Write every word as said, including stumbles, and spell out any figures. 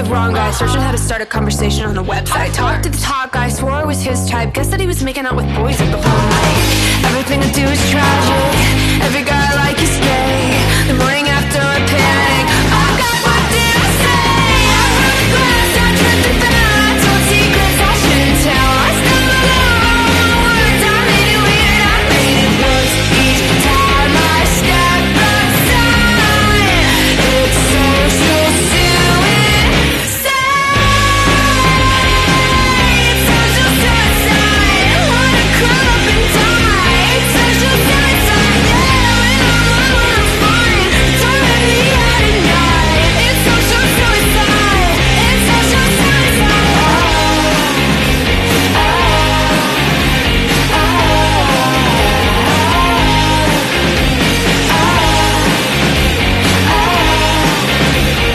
wrong guy, searching how to start a conversation on a website. Talked to the top guy, swore it was his type. Guess that he was making out with boys at the whole night. Everything I do is tragic. Every guy I like is gay. The morning after I panic.